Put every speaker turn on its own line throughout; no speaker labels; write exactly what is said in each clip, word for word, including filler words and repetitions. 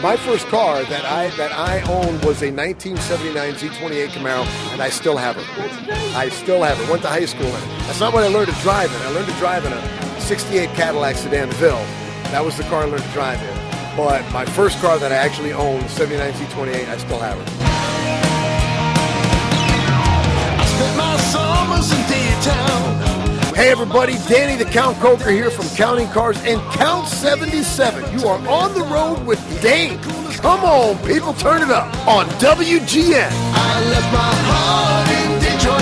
my first car that I that I owned was a nineteen seventy-nine Z twenty-eight Camaro, and I still have it. I still have it. Went to high school in it. That's not what I learned to drive in. I learned to drive in a sixty-eight Cadillac Sedan DeVille. That was the car I learned to drive in. But my first car that I actually owned, the seventy-nine Z twenty-eight, I still have it.
I spent my summers in Daytown.
Hey everybody, Danny the Count Coker here from Counting Cars and Count seventy-seven. You are on the road with Dane. Come on, people, turn it up on W G N.
I left my heart in Detroit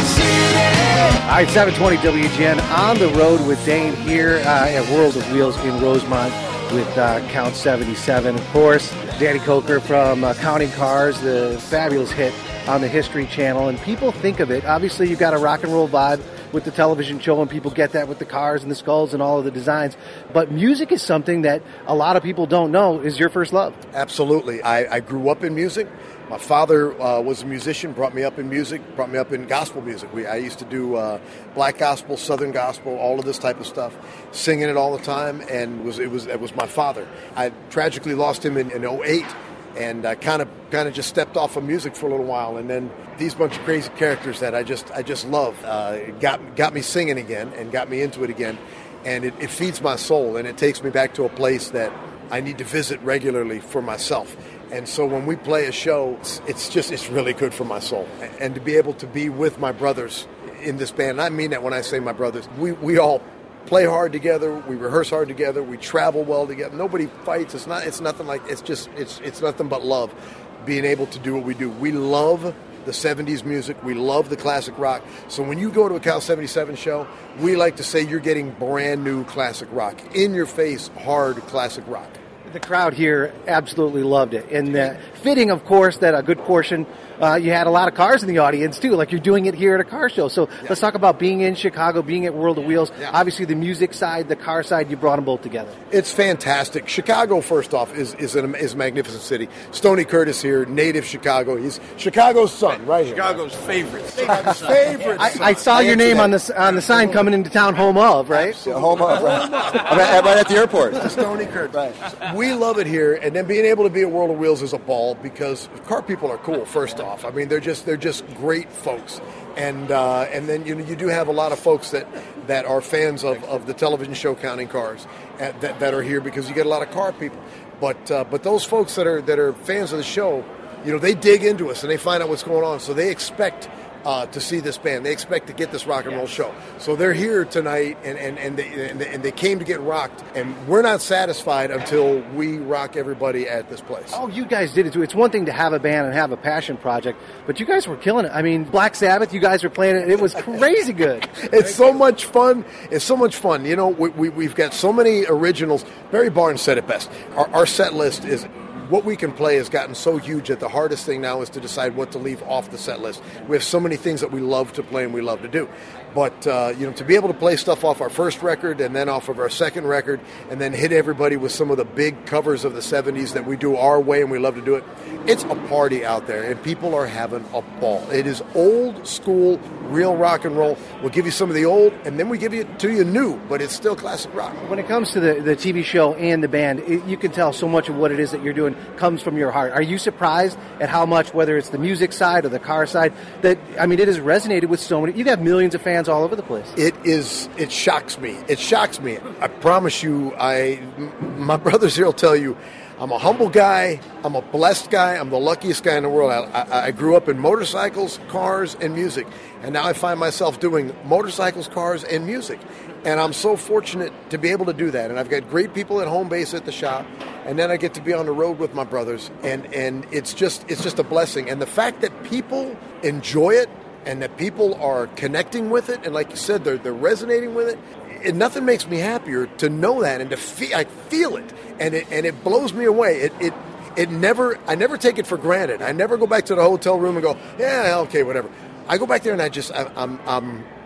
City.
All right, seven twenty W G N on the road with Dane here uh, at World of Wheels in Rosemont with uh, Count seventy-seven. Of course, Danny Coker from uh, Counting Cars, the fabulous hit on the History Channel. And people think of it, obviously you've got a rock and roll vibe with the television show, and people get that with the cars and the skulls and all of the designs. But music is something that a lot of people don't know is your first love.
Absolutely. I, I grew up in music. My father uh, was a musician, brought me up in music, brought me up in gospel music. We, I used to do uh, black gospel, southern gospel, all of this type of stuff, singing it all the time, and was it was it was my father. I tragically lost him in, in oh eight, and I kind of kind of just stepped off of music for a little while, and then these bunch of crazy characters that I just I just love uh, got got me singing again and got me into it again, and it, it feeds my soul, and it takes me back to a place that I need to visit regularly for myself. And so when we play a show, it's, it's just it's really good for my soul, and, and to be able to be with my brothers in this band. And I mean that when I say my brothers, we we all play hard together, we rehearse hard together, we travel well together. Nobody fights. It's not. It's nothing like. It's just. It's it's nothing but love. Being able to do what we do. We love the seventies music. We love the classic rock. So when you go to a Cal seventy-seven show, we like to say you're getting brand new classic rock, in your face, hard classic rock.
The crowd here absolutely loved it. And uh, fitting, of course, that a good portion, uh, you had a lot of cars in the audience, too, like you're doing it here at a car show. So yeah. Let's talk about being in Chicago, being at World of Wheels. Yeah. Obviously, the music side, the car side, you brought them both together.
It's fantastic. Chicago, first off, is is, an, is a magnificent city. Stoney Curtis here, native Chicago. He's Chicago's son, right here.
Chicago's favorite.
Chicago's favorite
I, I saw I your name on the on the sign coming into town, home of, right?
Yeah, home of, right. right, right at the airport.
Stoney Curtis. Right. We love it here, and then being able to be at World of Wheels is a ball because car people are cool. First off, I mean they're just they're just great folks, and uh, and then you know you do have a lot of folks that, that are fans of, of the television show Counting Cars at, that that are here because you get a lot of car people, but uh, but those folks that are that are fans of the show, you know they dig into us and they find out what's going on, so they expect. Uh, to see this band. They expect to get this rock and roll show. So they're here tonight, and, and, and, they, and, they, and they came to get rocked, and we're not satisfied until we rock everybody at this place.
Oh, you guys did it too. It's one thing to have a band and have a passion project, but you guys were killing it. I mean, Black Sabbath, you guys were playing it. It was crazy good.
It's so much fun. It's so much fun. You know, we, we, we've got so many originals. Barry Barnes said it best. Our, our set list is... What we can play has gotten so huge that the hardest thing now is to decide what to leave off the set list. We have so many things that we love to play and we love to do. But, uh, you know, to be able to play stuff off our first record and then off of our second record and then hit everybody with some of the big covers of the seventies that we do our way and we love to do it, it's a party out there and people are having a ball. It is old school, real rock and roll. We'll give you some of the old and then we give it to you new, but it's still classic rock.
When it comes to the, the T V show and the band, it, you can tell so much of what it is that you're doing comes from your heart. Are you surprised at how much, whether it's the music side or the car side, that, I mean, it has resonated with so many, you have millions of fans all over the place.
It is, it shocks me. It shocks me. I promise you, I, my brothers here will tell you, I'm a humble guy. I'm a blessed guy. I'm the luckiest guy in the world. I, I, I grew up in motorcycles, cars, and music. And now I find myself doing motorcycles, cars, and music. And I'm so fortunate to be able to do that. And I've got great people at home base at the shop. And then I get to be on the road with my brothers. And, and it's just it's just a blessing. And the fact that people enjoy it and that people are connecting with it, and like you said, they're, they're resonating with it, and nothing makes me happier to know that and to feel, I feel it. And it and it blows me away. It it it never I never take it for granted. I never go back to the hotel room and go, yeah, okay, whatever. I go back there and I just I, I'm I'm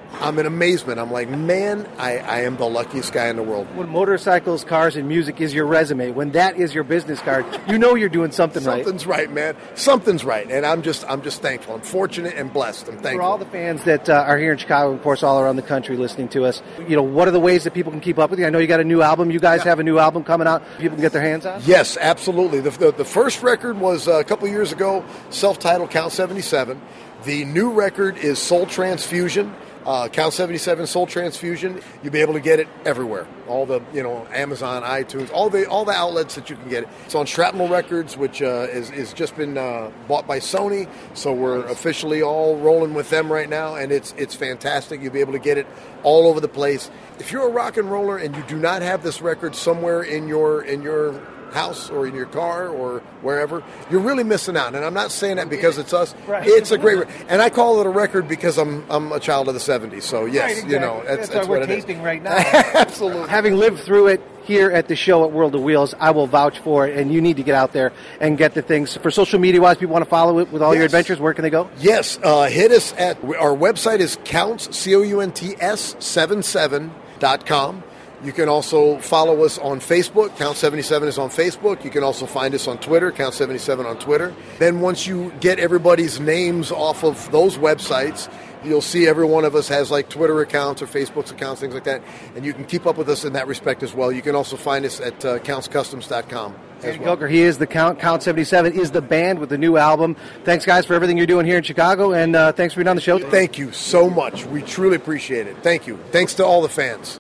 I'm in amazement. I'm like, man, I, I am the luckiest guy in the world.
When motorcycles, cars, and music is your resume, when that is your business card, you know you're doing something right.
Something's right, man. Something's right, and I'm just I'm just thankful. I'm fortunate and blessed. I'm thankful.
For all the fans that uh, are here in Chicago, of course, all around the country listening to us, you know, what are the ways that people can keep up with you? I know you got a new album. You guys
Yeah.
have a new album coming out. People can get their hands on.
Yes, absolutely. The, the, the first record was uh, a couple years ago, self-titled Count seventy-seven. The new record is Soul Transfusion. Uh, Count seventy-seven Soul Transfusion. You'll be able to get it everywhere. All the, you know, Amazon, iTunes, all the all the outlets that you can get it. It's on Shrapnel Records, which uh, is, is just been uh, bought by Sony. So we're officially all rolling with them right now, and it's it's fantastic. You'll be able to get it all over the place. If you're a rock and roller and you do not have this record somewhere in your in your house or in your car or wherever, you're really missing out. And I'm not saying that because it's us.
Right.
It's a great record. And I call it a record because I'm I'm a child of the seventies. So yes,
Right, exactly.
you know, that's,
that's,
that's
why
what
we're
it is.
taping right now.
Absolutely.
Having lived through it here at the show at World of Wheels, I will vouch for it, and you need to get out there and get the things. For social media-wise, people want to follow it with all your
Yes.
adventures, where can they go?
Yes, uh, hit us at our website is counts C O U N T S seventy-seven dot com. You can also follow us on Facebook. Count seventy-seven is on Facebook. You can also find us on Twitter, Count seventy-seven on Twitter. Then once you get everybody's names off of those websites, you'll see every one of us has like Twitter accounts or Facebook accounts, things like that. And you can keep up with us in that respect as well. You can also find us at uh, counts customs dot com.
Danny Coker, he is the Count. Count seventy-seven is the band with the new album. Thanks, guys, for everything you're doing here in Chicago, and uh, thanks for being on the show.
Thank you so much. We truly appreciate it. Thank you. Thanks to all the fans.